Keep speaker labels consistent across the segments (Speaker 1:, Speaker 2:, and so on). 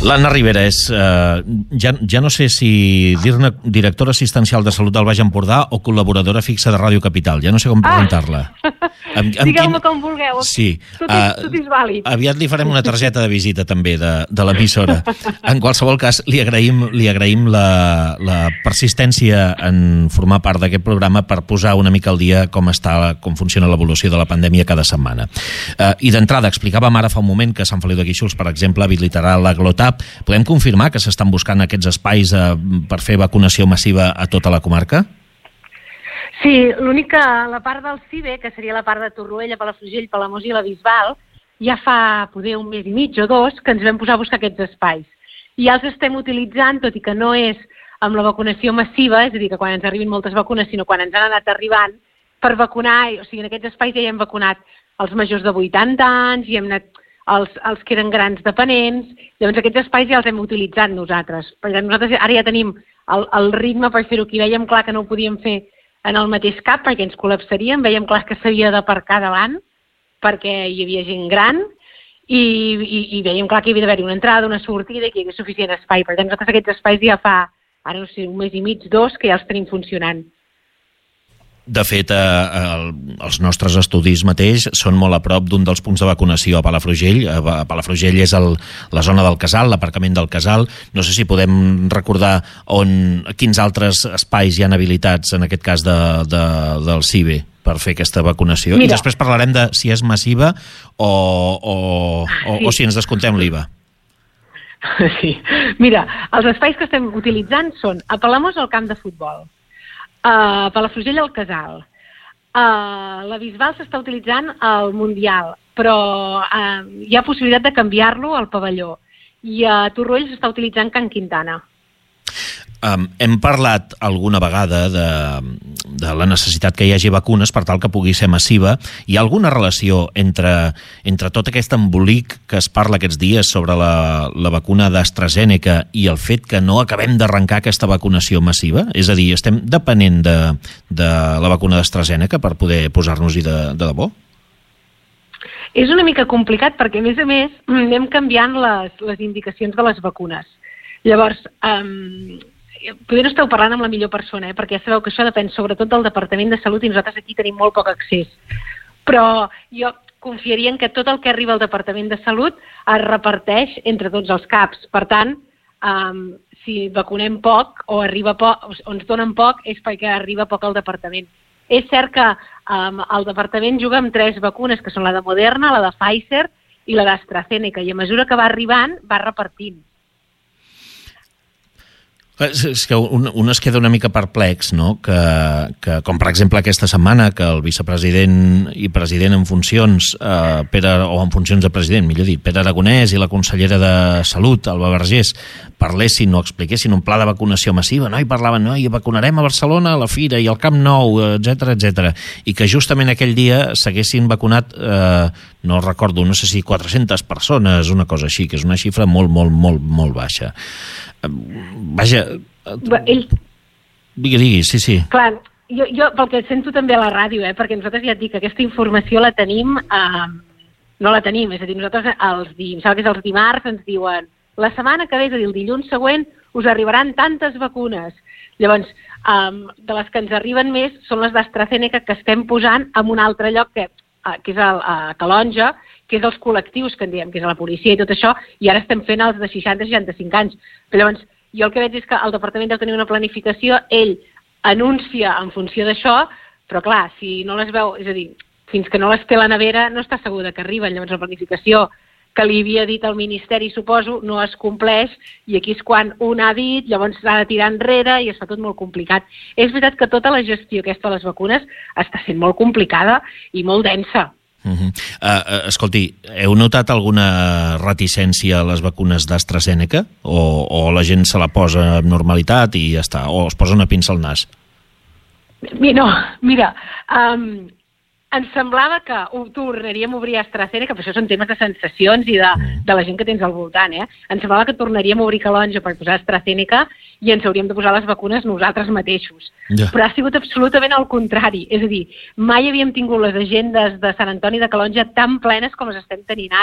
Speaker 1: L'Anna Ribera és, ja no sé si dir-ne directora assistencial de Salut del Baix Empordà o col·laboradora fixa de Ràdio Capital. Ja no sé com presentar-la.
Speaker 2: Digueu-me com vulgueu.
Speaker 1: Sí.
Speaker 2: Tot és vàlid.
Speaker 1: Aviat li farem una targeta de visita també de l'emissora. En qualsevol cas, li agraïm la persistència en formar part d'aquest programa per posar una mica al dia com funciona l'evolució de la pandèmia cada setmana. I d'entrada, explicàvem ara fa un moment que Sant Feliu de Guíxols, per exemple, habilitarà la Glotap. Podem confirmar que s'estan buscant aquests espais per fer vacunació massiva a tota la comarca?
Speaker 2: Sí, l'únic que la part del CIBE, que seria la part de Torroella, Palafrugell, Palamós i la Bisbal, ja fa poder un mes i mig o dos que ens vam posar a buscar aquests espais. I ja els estem utilitzant, tot i que no és amb la vacunació massiva, és a dir, que quan ens arribin moltes vacunes, sinó quan ens han anat arribant, per vacunar, o sigui, en aquests espais ja hi hem vacunat els majors de 80 anys, hi hem anat els que eren grans dependents, llavors aquests espais ja els hem utilitzat nosaltres. Per tant, nosaltres ara ja tenim el ritme per fer-ho aquí. Vèiem clar que no ho podíem fer en el mateix cap perquè ens col·lapsaríem, vèiem clar que s'havia d'aparcar davant perquè hi havia gent gran i vèiem clar que hi havia d'haver-hi una entrada, una sortida i que hi hagués suficient espai. Per tant, nosaltres aquests espais ja fa, ara no sé, un mes i mig, dos, que ja els tenim funcionant.
Speaker 1: De fet, els nostres estudis mateix són molt a prop d'un dels punts de vacunació a Palafrugell. Palafrugell és la zona del Casal, l'aparcament del Casal. No sé si podem recordar quins altres espais hi han habilitats, en aquest cas del CIBE, per fer aquesta vacunació. Mira. I després parlarem de si és massiva o si ens descomptem l'IVA.
Speaker 2: Sí. Mira, els espais que estem utilitzant són a Palamós el camp de futbol, a Palafrugell al Casal. La Bisbal s'està utilitzant al Mundial, però hi ha possibilitat de canviar-lo al pavelló. I a Torroella s'està utilitzant Can Quintana.
Speaker 1: Hem parlat alguna vegada de la necessitat que hi hagi vacunes per tal que pugui ser massiva. Hi ha alguna relació entre tot aquest embolic que es parla aquests dies sobre la vacuna d'AstraZeneca i el fet que no acabem d'arrencar aquesta vacunació massiva? És a dir, estem depenent de la vacuna d'AstraZeneca per poder posar-nos-hi de debò?
Speaker 2: És una mica complicat perquè, a més, anem canviant les indicacions de les vacunes. Llavors, potser no esteu parlant amb la millor persona, perquè ja sabeu que això depèn sobretot del Departament de Salut i nosaltres aquí tenim molt poc accés. Però jo confiaria en que tot el que arriba al Departament de Salut es reparteix entre tots els CAPs. Per tant, si vacunem poc o arriba poc, o ens donen poc, és perquè arriba poc al Departament. És cert que el Departament juga amb 3 vacunes, que són la de Moderna, la de Pfizer i la d'AstraZeneca, i a mesura que va arribant, va repartint.
Speaker 1: És que un es queda una mica perplex, no? Que com per exemple aquesta setmana que el vicepresident i president en funcions, o en funcions de president, millor dit, Pere Aragonès i la consellera de Salut, Alba Vergés, parlessin o expliquessin un pla de vacunació massiva, no? I parlaven, no? I vacunarem a Barcelona, a la Fira i al Camp Nou, etc. I que justament aquell dia s'haguessin vacunat, no recordo, no sé si 400 persones, una cosa així, que és una xifra molt, molt, molt, molt baixa. Vaja, digui, sí.
Speaker 2: Clar, jo pel que sento també a la ràdio, perquè nosaltres ja et dic que aquesta informació la tenim, no la tenim, és a dir, nosaltres els dimarts ens diuen la setmana que ve, és a dir, el dilluns següent, us arribaran tantes vacunes. Llavors, de les que ens arriben més són les d'AstraZeneca que estem posant en un altre lloc que és a Calonja, que és els col·lectius que en diem, que és a la policia i tot això, i ara estem fent els de 60-65 anys. Però llavors, jo el que veig és que el departament deu tenir una planificació, ell anuncia en funció d'això, però clar, si no les veu, és a dir, fins que no les té la nevera no està segur que arriben. Llavors la planificació que li havia dit al Ministeri, suposo, no es compleix, i aquí és quan un ha dit, llavors s'ha de tirar enrere i es fa tot molt complicat. És veritat que tota la gestió aquesta de les vacunes està sent molt complicada i molt densa.
Speaker 1: Escolti, heu notat alguna reticència a les vacunes d'AstraZeneca? O la gent se la posa amb normalitat i ja està? O es posa una pinça al nas?
Speaker 2: No, mira, ens semblava que tornaríem a obrir AstraZeneca, però això són temes de sensacions i de la gent que tens al voltant, Ens semblava que tornaríem a obrir Calonja per posar AstraZeneca i ens hauríem de posar les vacunes nosaltres mateixos. Ja. Però ha sigut absolutament al contrari. És a dir, mai havíem tingut les agendes de Sant Antoni de Calonja tan plenes com les estem tenint ara.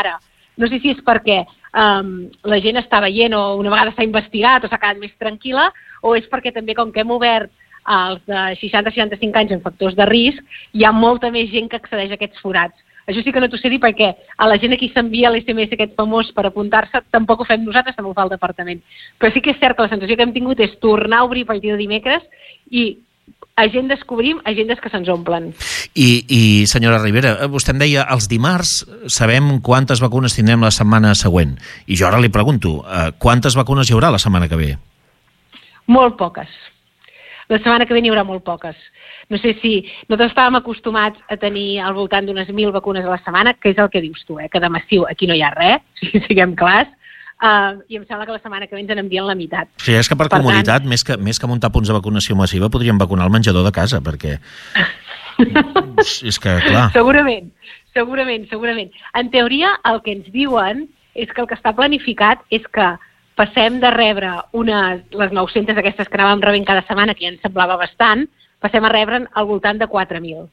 Speaker 2: No sé si és perquè la gent està veient o una vegada s'ha investigat o s'ha quedat més tranquil·la, o és perquè també com que hem obert els de 60-65 anys en factors de risc, hi ha molta més gent que accedeix a aquests forats. Això sí que no t'ho sé dir perquè a la gent a qui s'envia l'SMS aquest famós per apuntar-se tampoc ho fem nosaltres, també ho fa el departament. Però sí que és cert que la sensació que hem tingut és tornar a obrir a partir de dimecres i descobrim agendes que se'ns omplen.
Speaker 1: I senyora Ribera, vostè em deia, els dimarts sabem quantes vacunes tindrem la setmana següent. I jo ara li pregunto, quantes vacunes hi haurà la setmana que ve?
Speaker 2: Molt poques. La setmana que ve n'hi haurà molt poques. No sé si nosaltres estàvem acostumats a tenir al voltant d'unes 1.000 vacunes a la setmana, que és el que dius tu, que de massiu aquí no hi ha res, si siguem clars, i em sembla que la setmana que ve ens n'envien la meitat.
Speaker 1: Sí, és que per comoditat, més que muntar punts de vacunació massiva, podríem vacunar el menjador de casa, perquè... és que, clar... Segurament. En teoria, el que ens diuen és que el que està planificat és que passem de rebre les 900 aquestes que anàvem rebent cada setmana, que ja ens semblava bastant, passem a rebre'n al voltant de 4.000.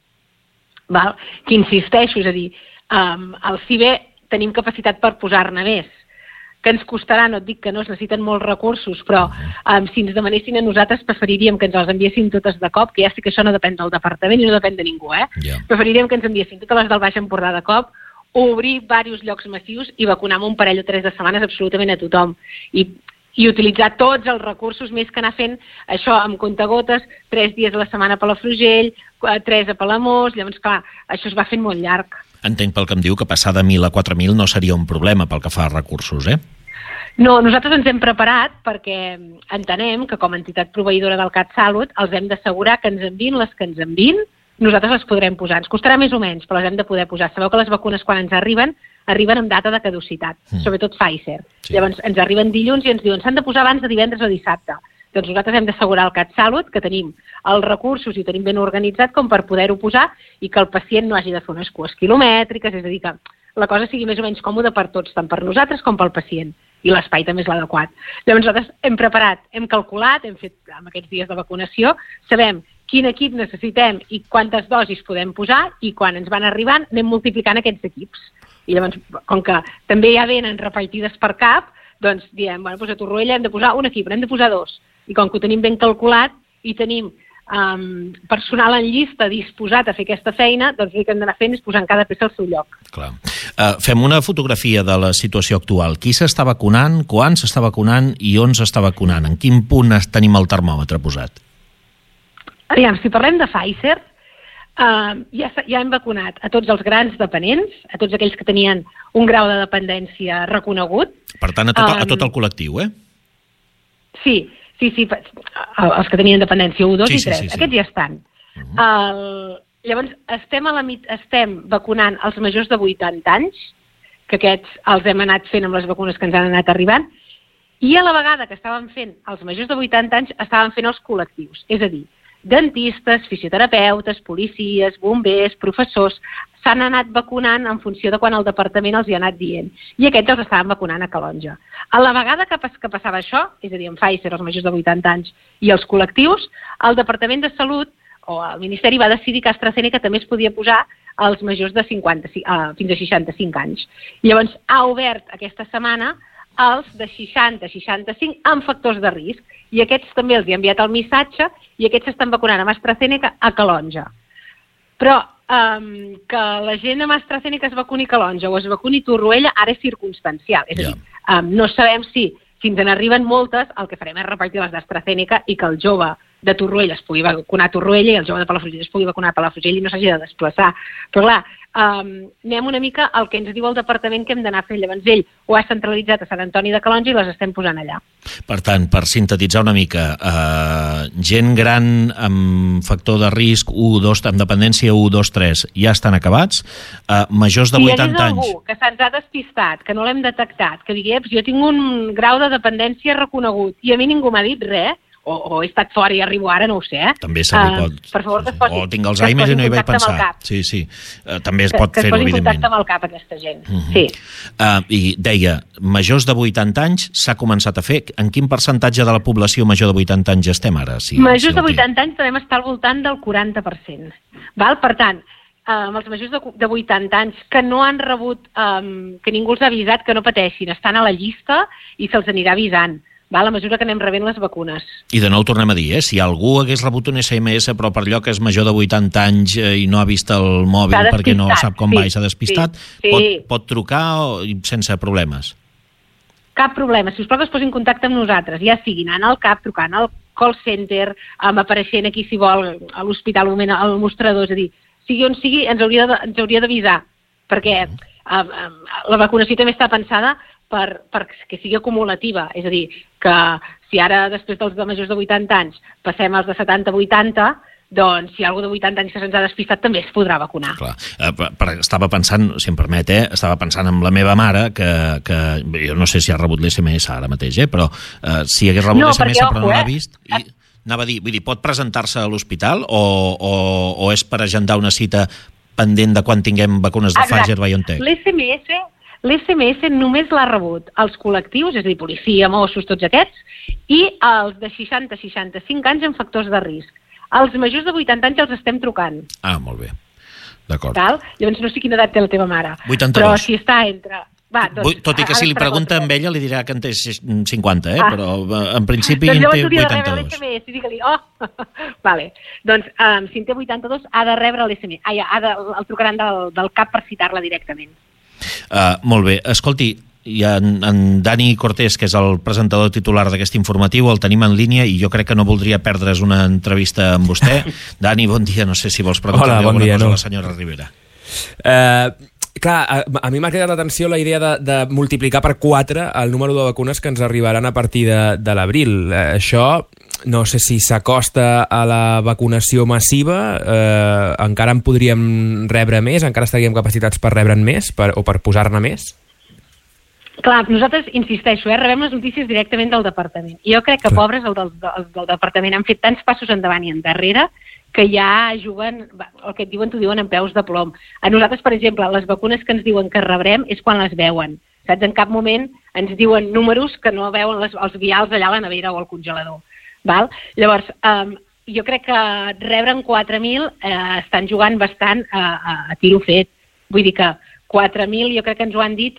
Speaker 1: Que insisteixo, és a dir, al CIBE tenim capacitat per posar-ne més, que ens costarà, no et dic que no, es necessiten molts recursos, però si ens demanessin a nosaltres preferiríem que ens les enviessin totes de cop, que ja sé que això no depèn del departament i no depèn de ningú, Preferiríem que ens enviessin totes les del Baix Empordà de cop, obrir diversos llocs massius i vacunar amb un parell o 3 de setmanes absolutament a tothom. I utilitzar tots els recursos, més que anar fent això amb comptagotes, 3 dies a la setmana a Palafrugell, 3 a Palamós, llavors, clar, això es va fent molt llarg. Entenc pel que em diu que passar de 1.000 a 4.000 no seria un problema pel que fa a recursos,
Speaker 2: No, nosaltres ens hem preparat perquè entenem que com a entitat proveïdora del CatSalut els hem d'assegurar que ens envien les que ens envien, nosaltres les podrem posar. Ens costarà més o menys, però les hem de poder posar. Sabeu que les vacunes quan ens arriben amb data de caducitat, sobretot Pfizer. Sí. Llavors ens arriben dilluns i ens diuen s'han de posar abans de divendres o dissabte. Doncs nosaltres hem d'assegurar al CatSalut que tenim els recursos i ho tenim ben organitzat com per poder-ho posar i que el pacient no hagi de fer unes cues quilomètriques, és a dir, que la cosa sigui més o menys còmoda per tots, tant per nosaltres com pel pacient. I l'espai també és l'adequat. Llavors nosaltres hem preparat, hem calculat, hem fet amb aquests dies de vacunació, sabem quin equip necessitem i quantes dosis podem posar i quan ens van arribant anem multiplicant aquests equips. I llavors, com que també ja venen repartides per cap, doncs diem, bueno, doncs a Torroella hem de posar un equip, n'hem de posar 2. I com que ho tenim ben calculat i tenim personal en llista disposat a fer aquesta feina, doncs el que hem d'anar fent és posar cada peça al seu lloc.
Speaker 1: Clar. Fem una fotografia de la situació actual. Qui s'està vacunant, quan s'està vacunant i on s'està vacunant? En quin punt tenim el termòmetre posat?
Speaker 2: Aviam, si parlem de Pfizer, ja hem vacunat a tots els grans dependents, a tots aquells que tenien un grau de dependència reconegut.
Speaker 1: Per tant, a tot el col·lectiu,
Speaker 2: Sí, els que tenien dependència 1, 2 i 3, sí. Aquests ja estan. Llavors, estem vacunant els majors de 80 anys, que aquests els hem anat fent amb les vacunes que ens han anat arribant, i a la vegada que estàvem fent els majors de 80 anys, estàvem fent els col·lectius, és a dir, dentistes, fisioterapeutes, policies, bombers, professors, s'han anat vacunant en funció de quan el departament els hi ha anat dient. I aquests els estaven vacunant a Calonja. A la vegada que passava això, és a dir, en Pfizer, els majors de 80 anys i els col·lectius, el Departament de Salut o el Ministeri va decidir que AstraZeneca també es podia posar als majors de 50, fins a 65 anys. I llavors ha obert aquesta setmana els de 60-65 amb factors de risc. I aquests també els hi ha enviat el missatge i aquests s'estan vacunant amb AstraZeneca a Calonja. Però que la gent amb AstraZeneca es vacuni a Calonja o es vacuni a Torroella ara és circumstancial. És a dir, no sabem si ens n'arriben moltes, el que farem és repartir les d'AstraZeneca i que el jove de Torroella es pugui vacunar a Torroella i el jove de Palafrugell es pugui vacunar a Palafrugell i no s'hagi de desplaçar. Però clar, anem una mica al que ens diu el departament que hem d'anar fent. Llavors ell ho ha centralitzat a Sant Antoni de Calonja i les estem posant allà.
Speaker 1: Per tant, per sintetitzar una mica, gent gran amb factor de risc 1, 2, amb dependència 1, 2, 3 ja estan acabats, majors de 80 anys...
Speaker 2: Si hi hagués algú que se'ns ha despistat, que no l'hem detectat, que digui, jo tinc un grau de dependència reconegut i a mi ningú m'ha dit res, o he estat fora i arribo ara, no ho sé.
Speaker 1: També se li pot...
Speaker 2: Per favor, que es posi...
Speaker 1: O tinc Alzheimer i no hi vaig pensar. Sí. També es pot fer-ho, evidentment.
Speaker 2: Que es posi en contacte amb el cap, aquesta gent. Sí.
Speaker 1: I deia, majors de 80 anys s'ha començat a fer. En quin percentatge de la població major de 80 anys estem ara?
Speaker 2: Majors de 80 anys podem estar al voltant del 40%. Per tant, amb els majors de 80 anys que no han rebut, que ningú els ha avisat, que no pateixin, estan a la llista i se'ls anirà avisant, val? A mesura que anem rebent les vacunes.
Speaker 1: I de nou tornem a dir, si algú hagués rebut un SMS però per allò que és major de 80 anys i no ha vist el mòbil perquè no sap com va i s'ha despistat, pot trucar sense problemes.
Speaker 2: Cap problema. Si us plau, es posin en contacte amb nosaltres, ja siguin anant al CAP, trucant al call center, apareixent aquí, si vol, a l'hospital, al mostrador, és a dir, sigui on sigui, ens hauria d'avisar, perquè la vacunació també està pensada perquè sigui acumulativa, és a dir, que si ara després dels de majors de 80 anys passem als de 70-80, doncs si hi ha algú de 80 anys que se'ns ha despistat també es podrà vacunar.
Speaker 1: Clar. Estava pensant, si em permet, estava pensant amb la meva mare, que jo no sé si ha rebut l'SMS ara mateix, però si hagués rebut l'SMS però no l'ha vist... Anava a dir, vull dir, pot presentar-se a l'hospital o és per agendar una cita pendent de quan tinguem vacunes de Pfizer-BioNTech?
Speaker 2: L'SMS només l'ha rebut els col·lectius, és a dir, policia, Mossos, tots aquests, i els de 60-65 anys amb factors de risc. Els majors de 80 anys els estem trucant.
Speaker 1: Ah, molt bé. D'acord.
Speaker 2: Llavors no sé quina edat té la teva mare.
Speaker 1: 82.
Speaker 2: Però si està entre...
Speaker 1: Tot i que si li pregunta amb ella li dirà que en té 50, però en principi en té 82.
Speaker 2: Doncs llavors hauria de rebre l'SMS, digue-li, Vale. Doncs si en té 82 ha de rebre l'SMS. El trucaran del CAP per citar-la directament.
Speaker 1: Molt bé. Escolti, hi ha en Dani Cortés, que és el presentador titular d'aquest informatiu, el tenim en línia i jo crec que no voldria perdre's una entrevista amb vostè. Dani, bon dia. No sé si vols preguntar-li alguna cosa a la senyora Rivera.
Speaker 3: Clar, a mi m'ha cridat l'atenció la idea de multiplicar per 4 el número de vacunes que ens arribaran a partir de l'abril. Això no sé si s'acosta a la vacunació massiva, encara en podríem rebre més, encara estaríem capacitats per rebre'n més o per posar-ne més?
Speaker 2: Clar, nosaltres, insisteixo, rebem les notícies directament del departament. Jo crec que, pobres, els del departament han fet tants passos endavant i endarrere que ja juguen, el que et diuen, t'ho diuen en peus de plom. A nosaltres, per exemple, les vacunes que ens diuen que rebrem és quan les veuen. Saps? En cap moment ens diuen números que no veuen els vials allà a la nevera o al congelador. Val? Llavors, jo crec que rebre'n 4.000 estan jugant bastant a tiro fet. Vull dir que 4.000 jo crec que ens ho han dit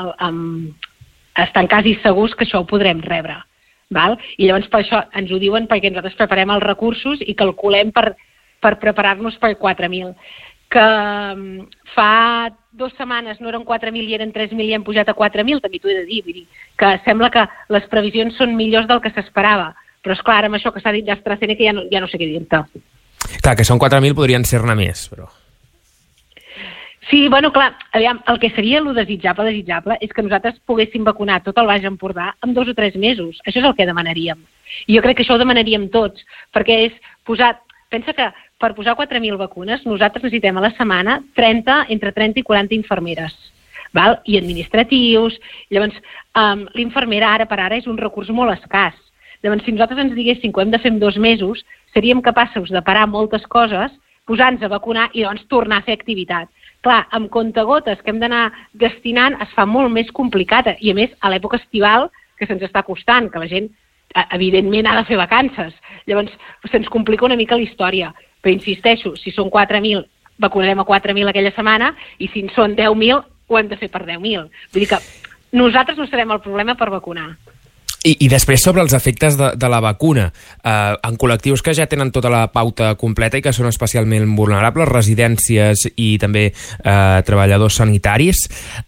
Speaker 2: estan quasi segurs que això ho podrem rebre. Val? I llavors per això ens ho diuen perquè nosaltres preparem els recursos i calculem per preparar-nos per 4.000. Que fa 2 setmanes no eren 4.000 i eren 3.000 i hem pujat a 4.000, també t'ho he de dir. Vull dir que sembla que les previsions són millors del que s'esperava. Però és clar, amb això que s'ha dit d'AstraZeneca ja no sé què dir-te.
Speaker 3: Clar, que són 4.000 podrien ser-ne més, però...
Speaker 2: Sí, bueno, clar, aviam, el que seria el desitjable és que nosaltres poguéssim vacunar tot el Baix Empordà en 2 o 3 mesos. Això és el que demanaríem. I jo crec que això ho demanaríem tots, perquè és posar... Pensa que per posar 4.000 vacunes nosaltres necessitem a la setmana entre 30 i 40 infermeres, val? I administratius. Llavors, l'infermera ara per ara és un recurs molt escàs. Llavors, si nosaltres ens diguéssim que ho hem de fer en 2 mesos, seríem capaços de parar moltes coses, posar-nos a vacunar i llavors tornar a fer activitat. Clar, amb comptagotes que hem d'anar destinant es fa molt més complicat i a més a l'època estival que se'ns està costant, que la gent evidentment ha de fer vacances. Llavors se'ns complica una mica la història, però insisteixo, si són 4.000 vacunarem a 4.000 aquella setmana i si en són 10.000 ho hem de fer per 10.000. Vull dir que nosaltres no serem el problema per vacunar.
Speaker 3: I després sobre els efectes de la vacuna, en col·lectius que ja tenen tota la pauta completa i que són especialment vulnerables, residències i també treballadors sanitaris,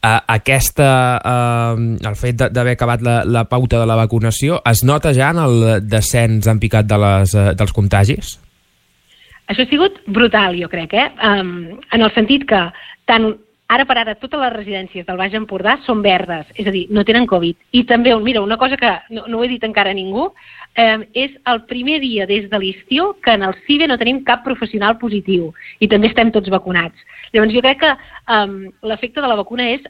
Speaker 3: el fet d'haver acabat la pauta de la vacunació es nota ja en el descens en picat dels contagis?
Speaker 2: Això ha sigut brutal, jo crec, en el sentit que tant ara per ara totes les residències del Baix Empordà són verdes, és a dir, no tenen Covid. I també, mira, una cosa que no ho he dit encara a ningú, és el primer dia des de l'estiu que en el CIBE no tenim cap professional positiu i també estem tots vacunats. Llavors jo crec que l'efecte de la vacuna és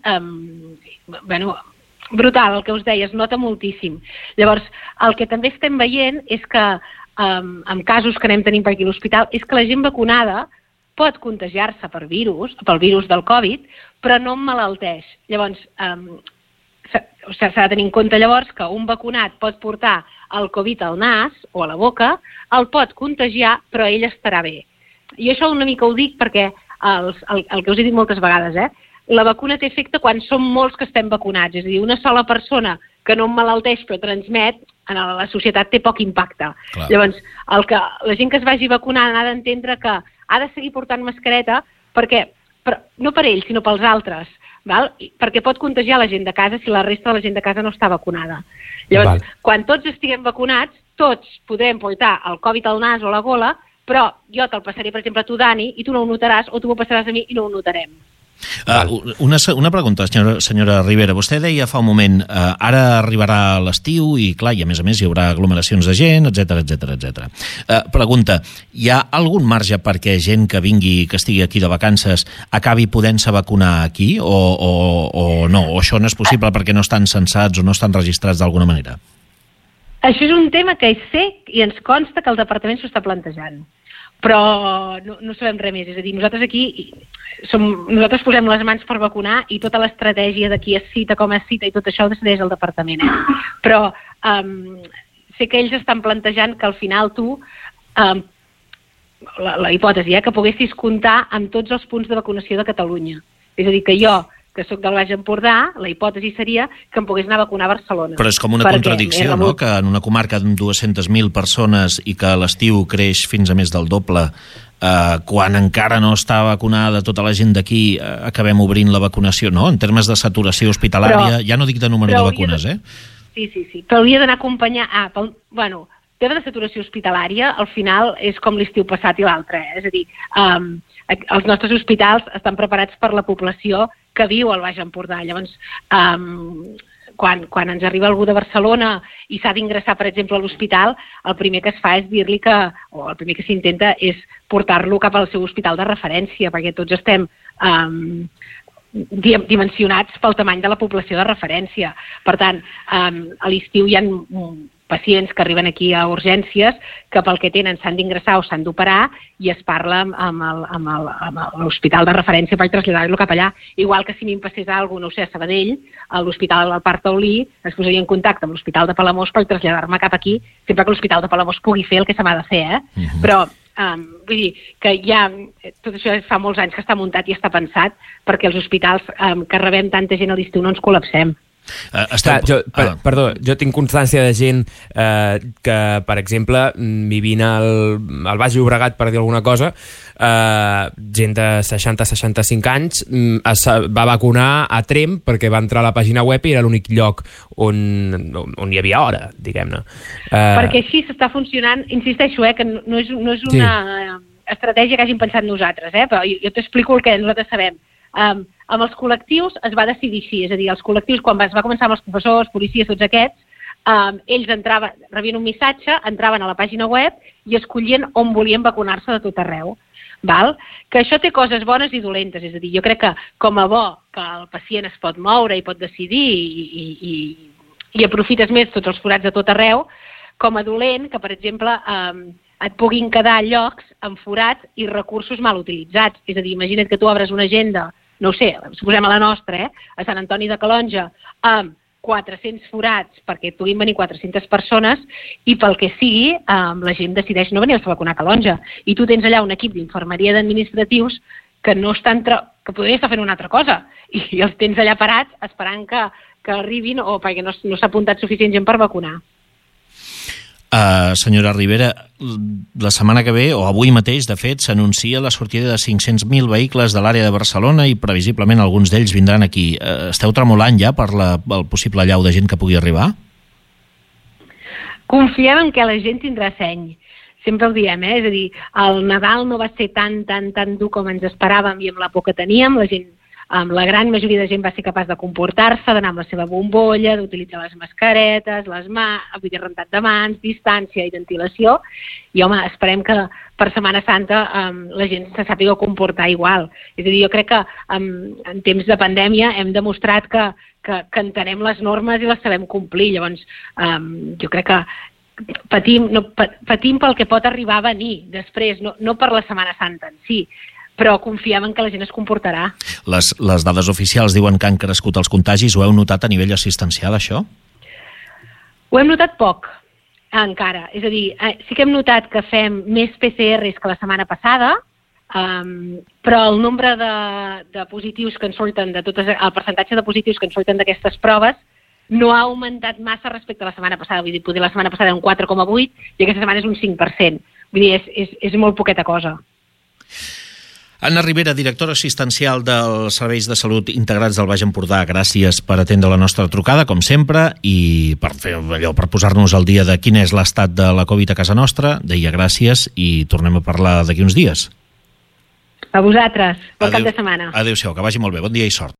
Speaker 2: brutal, el que us deia, es nota moltíssim. Llavors, el que també estem veient és que en casos que anem tenint per aquí a l'hospital és que la gent vacunada pot contagiar-se pel virus del Covid, però no emmalalteix. Llavors, s'ha de tenir en compte llavors que un vacunat pot portar el Covid al nas o a la boca, el pot contagiar, però ell estarà bé. I això una mica ho dic perquè el que us he dit moltes vegades, la vacuna té efecte quan som molts que estem vacunats, és a dir, una sola persona que no emmalalteix però transmet, en la societat té poc impacte. Clar. Llavors, la gent que es vagi vacunant ha d'entendre que ha de seguir portant mascareta no per ells, sinó pels altres, val? Perquè pot contagiar la gent de casa si la resta de la gent de casa no està vacunada. Llavors, quan tots estiguem vacunats, tots podrem portar el Covid al nas o a la gola, però jo te'l passaré, per exemple, a tu, Dani, i tu no ho notaràs, o tu m'ho passaràs a mi i no ho notarem.
Speaker 1: Una pregunta, senyora Ribera. Vostè deia fa un moment, ara arribarà l'estiu i, clar, i a més hi haurà aglomeracions de gent, etc. Pregunta, hi ha algun marge perquè gent que vingui, que estigui aquí de vacances, acabi podent-se vacunar aquí o no? O això no és possible perquè no estan censats o no estan registrats d'alguna manera?
Speaker 2: Això és un tema que sé i ens consta que el departament s'ho està plantejant, però no sabem res més. És a dir, nosaltres aquí nosaltres posem les mans per vacunar i tota l'estratègia de qui es cita, com es cita i tot això ho decideix el departament. Però sé que ells estan plantejant que al final tu, la hipòtesi, que poguessis comptar amb tots els punts de vacunació de Catalunya. És a dir, que jo, que sóc del Baix Empordà, la hipòtesi seria que em pogués anar a vacunar a Barcelona.
Speaker 1: Però és com una contradicció, no?, que en una comarca amb 200.000 persones i que a l'estiu creix fins a més del doble, quan encara no està vacunada tota la gent d'aquí, acabem obrint la vacunació, no? En termes de saturació hospitalària, ja no dic de número de vacunes,
Speaker 2: Sí, però hauria d'anar acompanyat... Bueno, tema de saturació hospitalària, al final, és com l'estiu passat i l'altre, És a dir, els nostres hospitals estan preparats per la població que viu al Baix Empordà. Llavors, quan ens arriba algú de Barcelona i s'ha d'ingressar, per exemple, a l'hospital, el primer que es fa és dir-li o el primer que s'intenta és portar-lo cap al seu hospital de referència, perquè tots estem dimensionats pel tamany de la població de referència. Per tant, a l'estiu hi ha pacients que arriben aquí a urgències que pel que tenen s'han d'ingressar o s'han d'operar i es parla amb l'hospital de referència per traslladar-lo cap allà. Igual que si m'hi passés alguna cosa, no ho sé, a Sabadell, a l'Hospital del Parc Taulí es posaria en contacte amb l'Hospital de Palamós per traslladar-me cap aquí, sempre que l'Hospital de Palamós pugui fer el que se m'ha de fer, Però vull dir que ja tot això fa molts anys que està muntat i està pensat perquè els hospitals que rebem tanta gent a l'estiu no ens col·lapsem.
Speaker 3: Perdó, jo tinc constància de gent que, per exemple, vivint al Baix Llobregat, per dir alguna cosa, gent de 60-65 anys es va vacunar a Tremp perquè va entrar a la pàgina web i era l'únic lloc on hi havia hora, diguem-ne.
Speaker 2: Perquè així s'està funcionant, insisteixo, que no és una estratègia que hàgim pensat nosaltres, però jo t'explico el que nosaltres sabem. Amb els col·lectius es va decidir així, és a dir, els col·lectius, quan es va començar amb els professors, policies, tots aquests, ells rebien un missatge, entraven a la pàgina web i escollien on volien vacunar-se de tot arreu. Val? Que això té coses bones i dolentes, és a dir, jo crec que com a bo que el pacient es pot moure i pot decidir i aprofites més tots els forats de tot arreu, com a dolent que, per exemple, et puguin quedar llocs amb forats i recursos mal utilitzats. És a dir, imagina't que tu obres una agenda, no ho sé, suposem a la nostra, a Sant Antoni de Calonja, amb 400 forats perquè puguin venir 400 persones i pel que sigui la gent decideix no venir-se a vacunar a Calonja. I tu tens allà un equip d'infermeria d'administratius que no estan que podria estar fent una altra cosa i els tens allà parats esperant que arribin o perquè no s'ha apuntat suficient gent per vacunar.
Speaker 1: Senyora Ribera, la setmana que ve, o avui mateix, de fet, s'anuncia la sortida de 500.000 vehicles de l'àrea de Barcelona i previsiblement alguns d'ells vindran aquí. Esteu tremolant ja per el possible allau de gent que pugui arribar?
Speaker 2: Confiem en que la gent tindrà seny. Sempre ho diem, És a dir, el Nadal no va ser tan dur com ens esperàvem i amb la por que teníem. La gent, la gran majoria de gent va ser capaç de comportar-se, d'anar amb la seva bombolla, d'utilitzar les mascaretes, rentat de mans, distància i ventilació. I, home, esperem que per Setmana Santa la gent se sàpiga comportar igual. És a dir, jo crec que en temps de pandèmia hem demostrat que entenem les normes i les sabem complir. Llavors, jo crec que patim pel que pot arribar a venir després, no per la Setmana Santa en si, però confiem en que la gent es comportarà.
Speaker 1: Les dades oficials diuen que han crescut els contagis. Ho heu notat a nivell assistencial, això?
Speaker 2: Ho hem notat poc, encara. És a dir, sí que hem notat que fem més PCRs que la setmana passada, Però el nombre de positius que en surten, el percentatge de positius que en surten d'aquestes proves no ha augmentat massa respecte a la setmana passada. Vull dir, poder la setmana passada era un 4,8 i aquesta setmana és un 5%. Vull dir, és molt poqueta cosa.
Speaker 1: Anna Ribera, directora assistencial dels Serveis de Salut Integrats del Baix Empordà, gràcies per atendre la nostra trucada, com sempre, i per posar-nos al dia de quin és l'estat de la Covid a casa nostra. Deia gràcies i tornem a parlar d'aquí uns dies.
Speaker 2: A vosaltres. Bon cap de setmana.
Speaker 1: Adéu-siau, que vagi molt bé. Bon dia i sort.